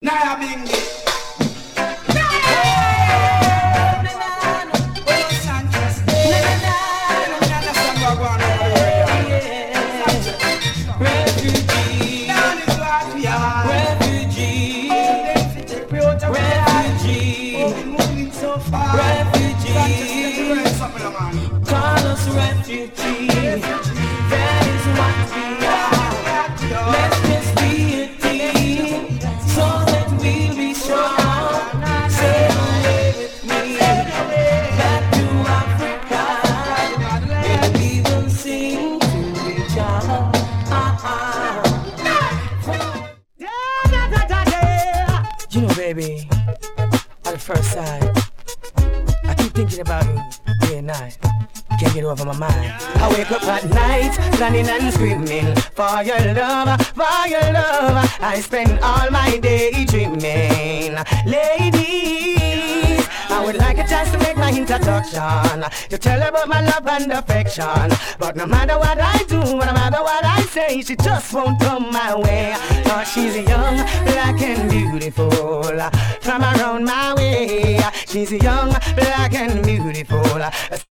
Naya Bingi. Call us refugee. That is what we are. Let's just be a team, so that we'll be strong. Sail away with me back to Africa, and we will sing to each other. You know, baby, at first sight, I keep thinking about you day and night. Can't get over my mind. I wake up at night, planning and screaming for your love, for your love. I spend all my day dreaming. Ladies, I would like a chance to make my introduction, to tell her about my love and affection. But no matter what I do, no matter what I say, she just won't come my way. Cause she's young, black and beautiful, from around my way. She's young, black and beautiful.